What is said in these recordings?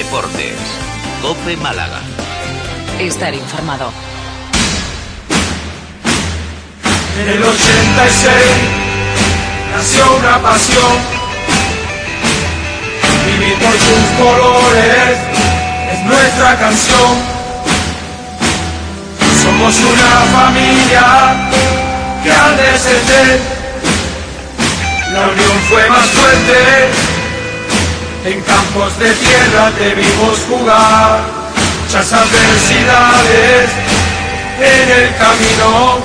Deportes. COPE Málaga. Estar informado. En el 86 nació una pasión. Vivir por sus colores es nuestra canción. Somos una familia que al descender la unión fue más fuerte. En campos de tierra te vimos jugar, muchas adversidades en el camino,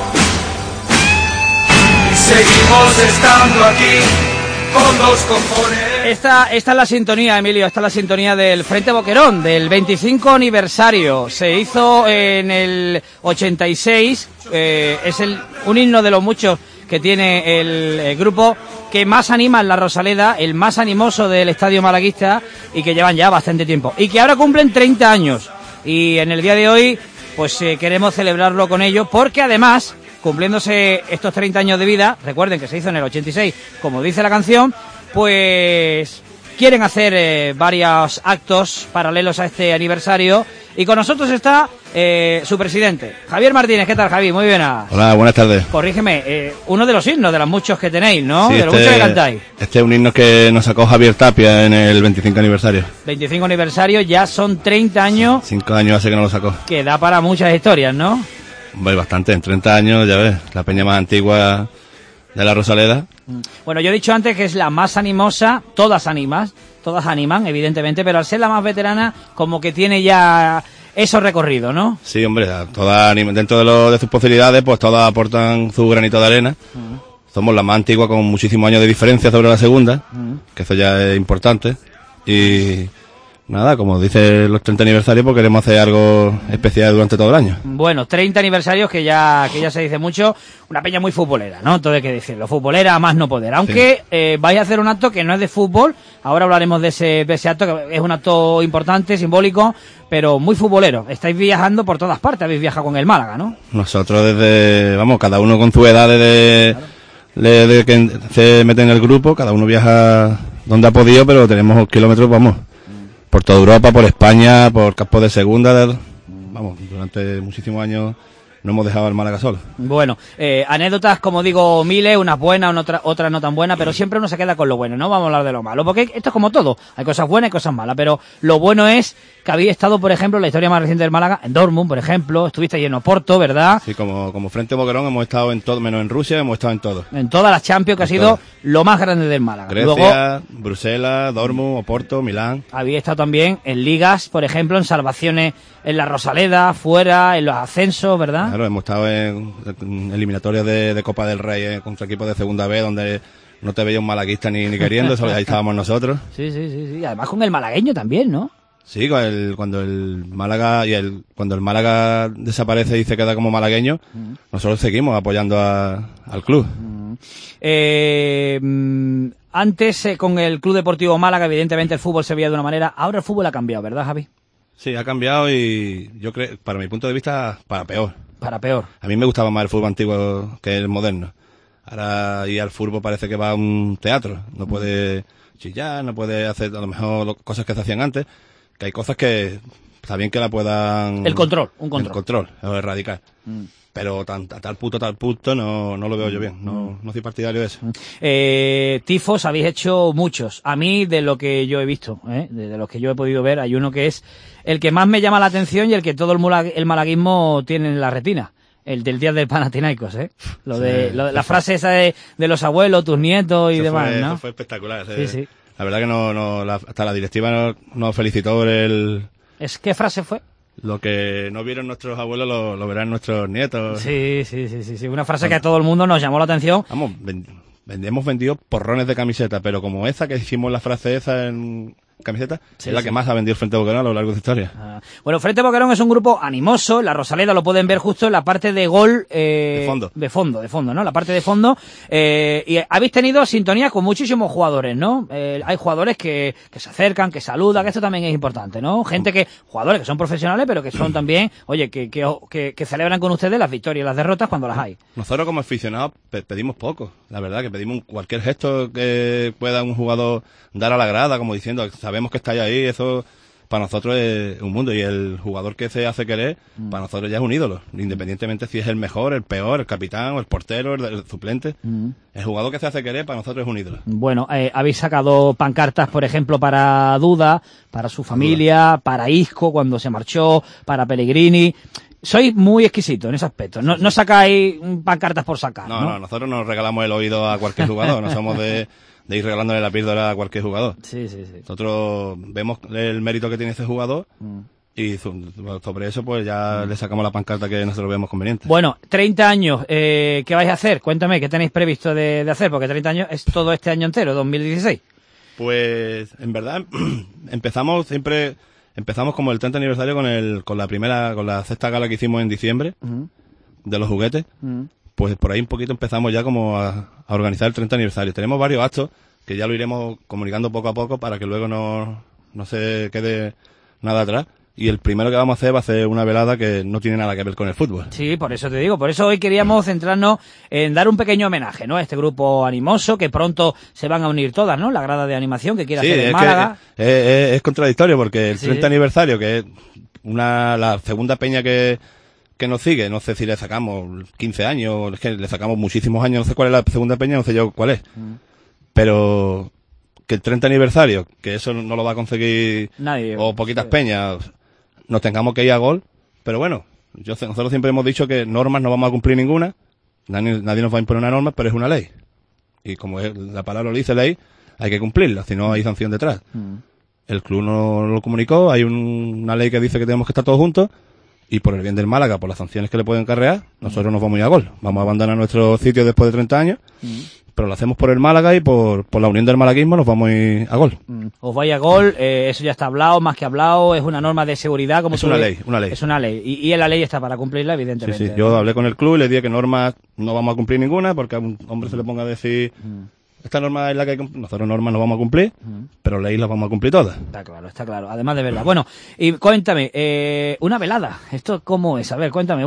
y seguimos estando aquí con los cojones. Esta es la sintonía, Emilio, esta es la sintonía del Frente Boquerón, del 25 aniversario. Se hizo en el 86, es un himno de los muchos que tiene el grupo que más anima en la Rosaleda, el más animoso del estadio malaguista, y que llevan ya bastante tiempo. Y que ahora cumplen 30 años. Y en el día de hoy, pues queremos celebrarlo con ellos, porque además, cumpliéndose estos 30 años de vida, recuerden que se hizo en el 86, como dice la canción, pues quieren hacer varios actos paralelos a este aniversario. Y con nosotros está su presidente, Javier Martínez. ¿Qué tal, Javi? Muy buenas. Hola, buenas tardes. Corrígeme, uno de los himnos, de los muchos que tenéis, ¿no? Sí, de los muchos que cantáis. Este es un himno que nos sacó Javier Tapia en el 25 aniversario. 25 aniversario, ya son 30 años. 5 años hace que no lo sacó. Que da para muchas historias, ¿no? Hombre, bastante, en 30 años, ya ves, la peña más antigua de la Rosaleda. Bueno, yo he dicho antes que es la más animosa, todas animan, evidentemente, pero al ser la más veterana, como que tiene ya eso recorrido, ¿no? Sí, hombre, todas, dentro de sus posibilidades, pues todas aportan su granito de arena. Somos la más antigua con muchísimos años de diferencia sobre la segunda, que eso ya es importante. Y nada, como dice los 30 aniversarios, pues queremos hacer algo especial durante todo el año. Bueno, 30 aniversarios que ya se dice mucho. Una peña muy futbolera, ¿no? Todo hay que decirlo. Futbolera a más no poder. Aunque sí. Vais a hacer un acto que no es de fútbol. Ahora hablaremos de ese acto, que es un acto importante, simbólico, pero muy futbolero. Estáis viajando por todas partes. Habéis viajado con el Málaga, ¿no? Nosotros cada uno con su edad desde que se mete en el grupo. Cada uno viaja donde ha podido, pero tenemos kilómetros, por toda Europa, por España, por campos de segunda, durante muchísimos años no hemos dejado el Málaga solo. Bueno, anécdotas, como digo, miles, unas buenas, otras no tan buenas, pero siempre uno se queda con lo bueno, no vamos a hablar de lo malo, porque esto es como todo, hay cosas buenas y cosas malas, pero lo bueno es que habéis estado, por ejemplo, en la historia más reciente del Málaga, en Dortmund, por ejemplo, estuviste ahí en Oporto, ¿verdad? Sí, como Frente Boquerón hemos estado en todo, menos en Rusia, hemos estado en todo. En todas las Champions, que ha sido lo más grande del Málaga. Grecia, luego, Bruselas, Dortmund, Oporto, Milán. Habéis estado también en ligas, por ejemplo, en salvaciones en la Rosaleda, fuera, en los ascensos, ¿verdad? Claro, hemos estado en eliminatorias de Copa del Rey contra equipos de segunda B, donde no te veía un malaguista ni queriendo, ahí estábamos nosotros. Sí, además con el malagueño también, ¿no? Sí, cuando el Málaga desaparece y se queda como malagueño, nosotros seguimos apoyando al club. Antes con el Club Deportivo Málaga, evidentemente el fútbol se veía de una manera, ahora el fútbol ha cambiado, ¿verdad, Javi? Sí, ha cambiado y yo creo, para mi punto de vista, para peor. Para peor. A mí me gustaba más el fútbol antiguo que el moderno. Ahora ir al fútbol parece que va a un teatro. No puede chillar, no puede hacer a lo mejor cosas que se hacían antes. Que hay cosas que está bien que la puedan... Un control. El control, erradicar. Pero a tal punto no lo veo yo bien. No soy partidario de eso. Tifos habéis hecho muchos. A mí, de lo que yo he visto, de los que yo he podido ver, hay uno que es el que más me llama la atención y el que todo el malaguismo tiene en la retina. El del día del Panathinaikos, la frase esa de los abuelos, tus nietos y demás, ¿no? Eso fue espectacular. Sí. La verdad que hasta la directiva nos felicitó por el... ¿Qué frase fue? Lo que no vieron nuestros abuelos lo verán nuestros nietos. Sí. Una frase que a todo el mundo nos llamó la atención. Vamos, hemos vendido porrones de camiseta, pero como esa que hicimos la frase esa en camiseta, es la que más ha vendido el Frente Boquerón a lo largo de su historia. Bueno, Frente Boquerón es un grupo animoso, la Rosaleda lo pueden ver justo en la parte de gol... de fondo, ¿no? La parte de fondo. Y habéis tenido sintonía con muchísimos jugadores, ¿no? Hay jugadores que se acercan, que saludan, que esto también es importante, ¿no? Jugadores que son profesionales, pero que son también, que celebran con ustedes las victorias y las derrotas cuando las hay. Nosotros como aficionados pedimos poco, la verdad, que pedimos cualquier gesto que pueda un jugador dar a la grada, como diciendo, sabemos que estáis ahí, eso para nosotros es un mundo, y el jugador que se hace querer, para nosotros ya es un ídolo, independientemente si es el mejor, el peor, el capitán, o el portero, el suplente. El jugador que se hace querer para nosotros es un ídolo. Bueno, habéis sacado pancartas, por ejemplo, para Duda, para su familia, para Isco cuando se marchó, para Pellegrini. Sois muy exquisitos en ese aspecto. No sacáis pancartas por sacar, ¿no? No, nosotros nos regalamos el oído a cualquier jugador, no somos de ir regalándole la píldora a cualquier jugador. Sí. Nosotros vemos el mérito que tiene ese jugador y sobre eso pues ya le sacamos la pancarta que nosotros vemos conveniente. Bueno, 30 años, ¿qué vais a hacer? Cuéntame, ¿qué tenéis previsto de hacer? Porque 30 años es todo este año entero, 2016. Pues, en verdad, empezamos como el 30 aniversario con la sexta gala que hicimos en diciembre, de los juguetes. Pues por ahí un poquito empezamos ya como a organizar el 30 aniversario. Tenemos varios actos que ya lo iremos comunicando poco a poco para que luego no se quede nada atrás. Y el primero que vamos a hacer va a ser una velada que no tiene nada que ver con el fútbol. Sí, por eso te digo. Por eso hoy queríamos centrarnos en dar un pequeño homenaje, ¿no? A este grupo animoso que pronto se van a unir todas, ¿no? La grada de animación que quiere hacer en Málaga. Es contradictorio porque el 30 aniversario, que es la segunda peña que nos sigue, no sé si le sacamos 15 años, es que le sacamos muchísimos años, no sé cuál es la segunda peña, no sé yo cuál es. Pero que el 30 aniversario, que eso no lo va a conseguir nadie, o poquitas peñas, nos tengamos que ir a gol. Pero bueno, nosotros siempre hemos dicho que normas no vamos a cumplir ninguna, nadie nos va a imponer una norma, pero es una ley. Y como la palabra lo dice, ley, hay que cumplirla, si no hay sanción detrás. El club no lo comunicó, hay una ley que dice que tenemos que estar todos juntos, y por el bien del Málaga, por las sanciones que le pueden carrear, nosotros nos vamos a ir a gol. Vamos a abandonar nuestro sitio después de 30 años, pero lo hacemos por el Málaga y por la unión del malaguismo nos vamos a ir a gol. Os vais a gol, eso ya está hablado, más que hablado, es una norma de seguridad. Como es una ley. Es una ley, y la ley está para cumplirla, evidentemente. Sí, yo hablé con el club y le dije que normas no vamos a cumplir ninguna, porque a un hombre se le ponga a decir... Esta norma es la que nosotros normas no vamos a cumplir, pero leyes las vamos a cumplir todas. Está claro. Además de verdad. Bueno, y cuéntame, una velada, ¿esto cómo es? A ver, cuéntame,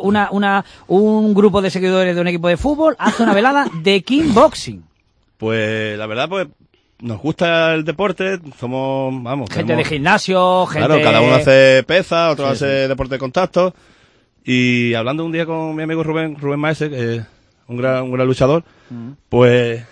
un grupo de seguidores de un equipo de fútbol hace una velada de kickboxing. Pues la verdad, pues nos gusta el deporte, somos, gente de gimnasio, gente... Claro, cada uno hace pesa, otro hace deporte de contacto. Y hablando un día con mi amigo Rubén Maese, que es un gran luchador, pues...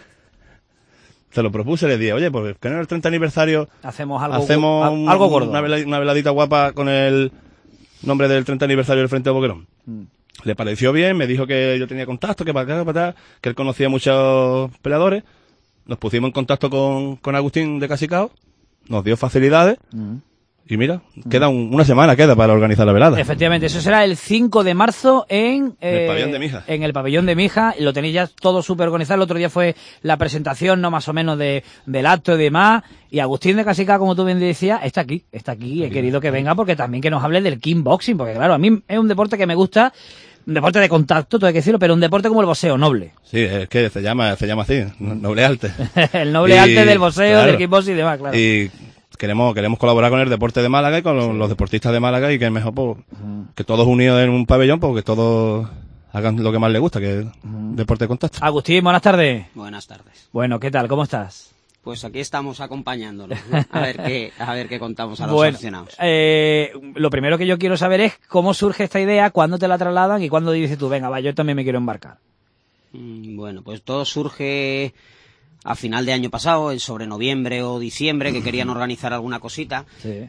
se lo propuse, le dije, oye, pues que en el 30 aniversario hacemos algo gordo. Una veladita guapa con el nombre del 30 aniversario del Frente de Boquerón. Le pareció bien, me dijo que yo tenía contacto, que para acá, que él conocía a muchos peleadores. Nos pusimos en contacto con Agustín de Casicao, nos dio facilidades. Y mira, queda una semana para organizar la velada. Efectivamente, eso será el 5 de marzo en el pabellón de Mija. En el pabellón de Mija, y lo tenéis ya todo súper organizado. El otro día fue la presentación, no más o menos del acto y demás. Y Agustín de Casica, como tú bien decías, está aquí. He querido que venga porque también que nos hable del kickboxing, porque claro, a mí es un deporte que me gusta. Un deporte de contacto, todo hay que decirlo, pero un deporte como el boxeo, noble. Sí, es que se llama así, noble arte. El noble arte del boxeo, claro, del kickboxing y demás, claro. Y queremos colaborar con el deporte de Málaga y con los deportistas de Málaga, y que es mejor que todos unidos en un pabellón, porque todos hagan lo que más les gusta, que es deporte de contacto. Agustín, buenas tardes. Buenas tardes. Bueno, ¿qué tal? ¿Cómo estás? Pues aquí estamos acompañándonos, ¿no? A ver qué contamos a los aficionados. Lo primero que yo quiero saber es cómo surge esta idea, cuándo te la trasladan y cuándo dices tú, venga, va, yo también me quiero embarcar. Bueno, pues todo surge a final de año pasado, sobre noviembre o diciembre, que querían organizar alguna cosita. Sí.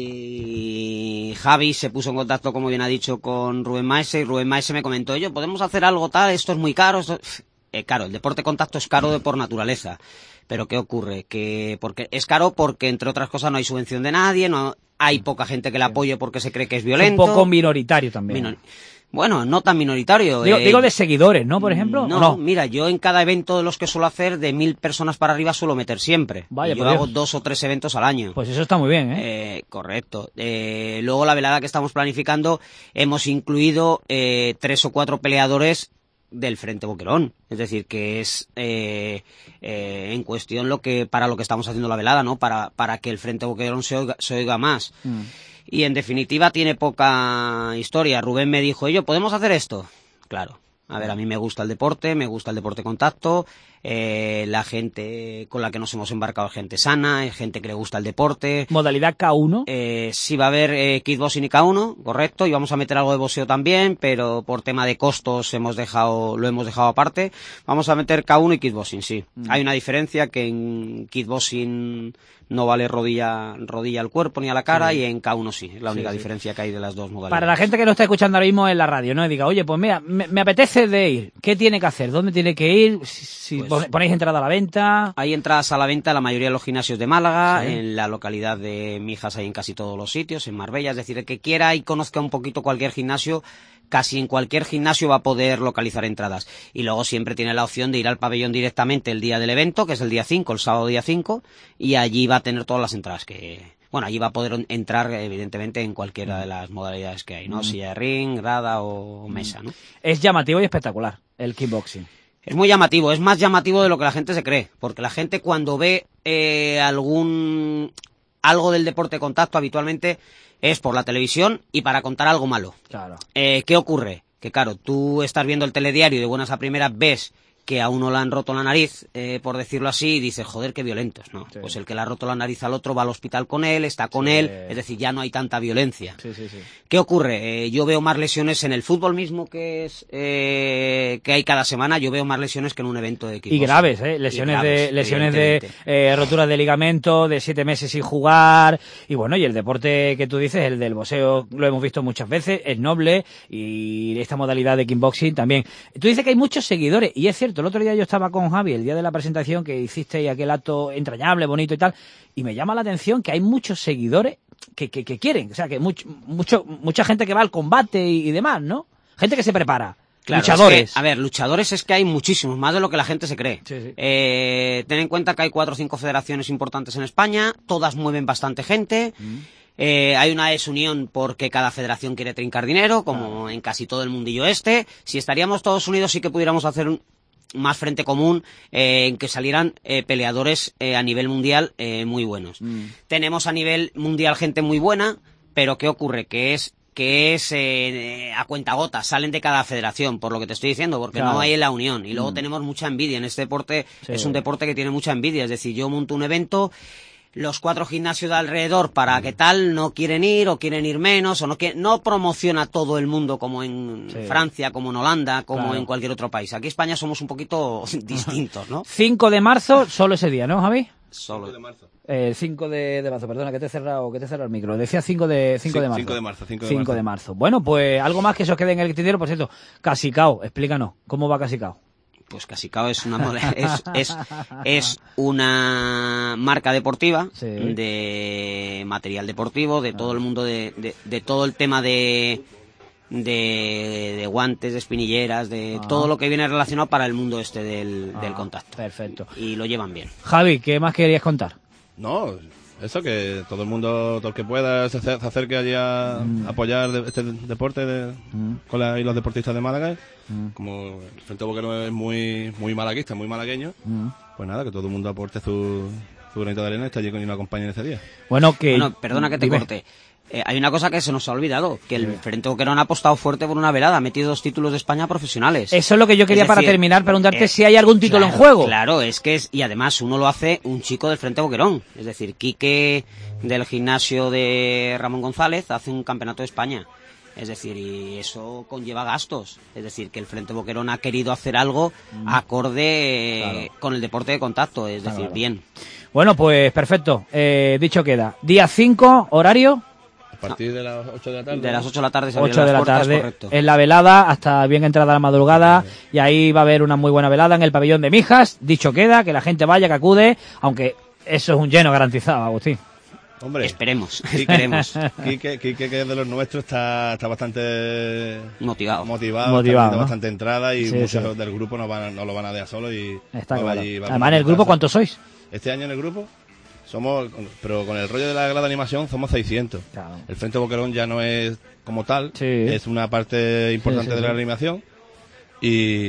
Y Javi se puso en contacto, como bien ha dicho, con Rubén Maese, y Rubén Maese me comentó, oye, podemos hacer algo tal, esto es muy caro. Claro, el deporte de contacto es caro por naturaleza. Pero ¿qué ocurre? Porque es caro porque, entre otras cosas, no hay subvención de nadie, no hay poca gente que le apoye porque se cree que es violento. Es un poco minoritario también. Bueno, no tan minoritario. Digo de seguidores, ¿no? Por ejemplo. No, mira, yo en cada evento de los que suelo hacer, de 1000 personas para arriba suelo meter siempre. Vaya, yo hago 2 o 3 eventos al año. Pues eso está muy bien, ¿eh? Correcto. Luego la velada que estamos planificando, hemos incluido 3 o 4 peleadores del Frente Boquerón, es decir, que es en cuestión para lo que estamos haciendo la velada, ¿no? Para que el Frente Boquerón se oiga más. Y en definitiva tiene poca historia. Rubén me dijo, ¿podemos hacer esto? Claro. A ver, a mí me gusta el deporte contacto, la gente con la que nos hemos embarcado es gente sana, es gente que le gusta el deporte. ¿Modalidad K1? Sí va a haber kickboxing y K1, correcto, y vamos a meter algo de boxeo también, pero por tema de costos lo hemos dejado aparte. Vamos a meter K1 y kickboxing, sí. Hay una diferencia que en kickboxing no vale rodilla al cuerpo ni a la cara, y en K1 sí, es la única diferencia que hay de las dos modalidades. Para la gente que no está escuchando ahora mismo en la radio, ¿no? Y diga, oye, pues mira, me apetece de ir, ¿qué tiene que hacer? ¿Dónde tiene que ir? Si Pues, ponéis entrada a la venta. Hay entradas a la venta en la mayoría de los gimnasios de Málaga, en la localidad de Mijas hay en casi todos los sitios, en Marbella, es decir, el que quiera y conozca un poquito cualquier gimnasio, casi en cualquier gimnasio va a poder localizar entradas. Y luego siempre tiene la opción de ir al pabellón directamente el día del evento, que es el día 5, el sábado día 5, y allí va a tener todas las entradas allí va a poder entrar, evidentemente, en cualquiera de las modalidades que hay, ¿no? Silla de ring, grada o mesa, ¿no? Es llamativo y espectacular, el kickboxing. Es muy llamativo, es más llamativo de lo que la gente se cree, porque la gente cuando ve algo del deporte de contacto habitualmente es por la televisión y para contar algo malo. Claro. ¿Qué ocurre? Que claro, tú estás viendo el telediario y de buenas a primeras ves que a uno le han roto la nariz, por decirlo así, y dices, joder, qué violentos, ¿no? Sí. Pues el que le ha roto la nariz al otro va al hospital con él, está con él, es decir, ya no hay tanta violencia. Sí. ¿Qué ocurre? Yo veo más lesiones en el fútbol mismo que hay cada semana, yo veo más lesiones que en un evento de equipos. Y graves, lesiones de roturas de ligamento, de 7 meses sin jugar, y bueno, y el deporte que tú dices, el del boxeo, lo hemos visto muchas veces, es noble, y esta modalidad de kickboxing también. Tú dices que hay muchos seguidores, y es cierto. El otro día yo estaba con Javi, el día de la presentación que hicisteis aquel acto entrañable, bonito y tal, y me llama la atención que hay muchos seguidores que quieren, o sea, que mucha gente que va al combate y demás, ¿no? Gente que se prepara. Claro, luchadores. Luchadores es que hay muchísimos, más de lo que la gente se cree. Sí. Ten en cuenta que hay 4 o 5 federaciones importantes en España, todas mueven bastante gente. Hay una desunión porque cada federación quiere trincar dinero, como en casi todo el mundillo este. Si estaríamos todos unidos sí que pudiéramos hacer más frente común en que salieran peleadores a nivel mundial muy buenos. Tenemos a nivel mundial gente muy buena, pero ¿qué ocurre? Que es a cuentagotas, salen de cada federación, por lo que te estoy diciendo, porque no hay la unión. Y luego tenemos mucha envidia. En este deporte es un deporte que tiene mucha envidia. Es decir, yo monto un evento, los 4 gimnasios de alrededor para qué tal no quieren ir o quieren ir menos o no promociona todo el mundo como en Francia, como en Holanda, como en cualquier otro país. Aquí en España somos un poquito distintos, ¿no? 5 de marzo, solo ese día, ¿no, Javi? Solo. 5 de marzo. 5 de marzo, perdona, que te he cerrado el micro. Decía 5 de marzo. 5 de marzo. Bueno, pues algo más que se os quede en el tintero, por cierto. Casicao, explícanos, ¿cómo va Casicao? Pues Casicao es una marca deportiva de material deportivo, de todo el mundo, de todo el tema de guantes, de espinilleras, de todo lo que viene relacionado para el mundo del contacto. Perfecto. Y lo llevan bien. Javi, ¿qué más querías contar? No, eso, que todo el mundo, todo el que pueda, se acerque allí a apoyar este deporte y los deportistas de Málaga. Como el Frente Boquerón es muy malaguista, muy malagueño, pues nada, que todo el mundo aporte su granito de arena y esté allí y nos acompañe en ese día. Bueno, perdona que te corte. Hay una cosa que se nos ha olvidado, que el Frente Boquerón ha apostado fuerte por una velada, ha metido 2 títulos de España profesionales. Eso es lo que yo quería para terminar, preguntarte si hay algún título en juego. Claro, y además uno lo hace un chico del Frente Boquerón, es decir, Quique del gimnasio de Ramón González hace un campeonato de España. Es decir, y eso conlleva gastos. Es decir, que el Frente Boquerón ha querido hacer algo acorde con el deporte de contacto, es decir, bien. Bueno, pues perfecto. Dicho queda. Día 5, horario. A partir de las 8 de la tarde. De las 8 de la tarde se 8 de la puertas, tarde. correcto. En la velada, hasta bien entrada la madrugada. Y ahí va a haber una muy buena velada en el pabellón de Mijas. Dicho queda, que la gente vaya, que acude. Aunque eso es un lleno garantizado, Agustín. Hombre, esperemos. Quique, que es de los nuestros, está bastante motivado. Bastante entrada y muchos del grupo no lo van a dejar solo. Y está claro. Además, en el grupo, ¿cuántos sois? Este año en el grupo somos, pero con el rollo de la grada de animación, somos 600. Claro. El Frente Boquerón ya no es como tal, es una parte importante de la animación. Y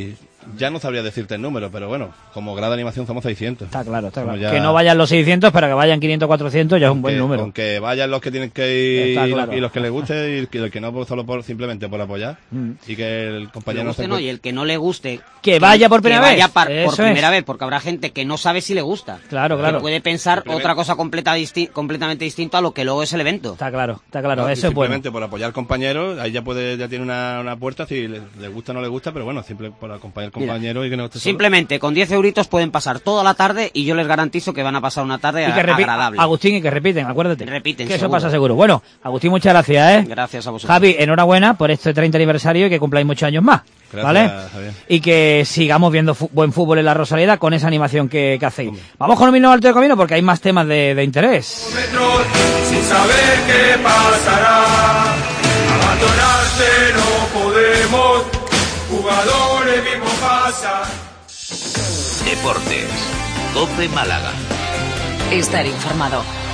Ya no sabría decirte el número, pero bueno, como grado de animación somos 600. Está claro, está claro. Ya... Que no vayan los 600, pero que vayan 500, 400 ya es un buen número. Aunque vayan los que tienen que ir Claro. y los que les guste y el que no pues, solo simplemente por apoyar y que el compañero Le guste, no no, y el que no le guste Que vaya por primera vez. vaya por Eso primera es. vez, porque habrá gente que no sabe si le gusta. Claro, claro. Que puede pensar Simplemente- otra cosa completamente distinta a lo que luego es el evento. Está claro, ¿no? Y eso es bueno. simplemente por apoyar al compañero, ahí ya tiene una puerta si le gusta o no le gusta, pero bueno, simple por acompañar al compañero y que no esté solo. Simplemente con 10 euritos pueden pasar toda la tarde y yo les garantizo que van a pasar una tarde Y que agradable. Agustín, y que repiten, acuérdate. Repiten, que eso seguro. pasa seguro. Bueno, Agustín, muchas gracias, ¿eh? Gracias a vosotros. Javi, enhorabuena por este 30 aniversario y que cumpláis muchos años más. Gracias, ¿Vale? Javier. Y que sigamos viendo buen fútbol en la Rosaleda con esa animación que hacéis. Vamos con un minuto alto de camino porque hay más temas de interés. Metros, sin saber qué pasará. Abandonarte no podemos, jugadores mismos pasan. Deportes. COPE Málaga. Estar informado.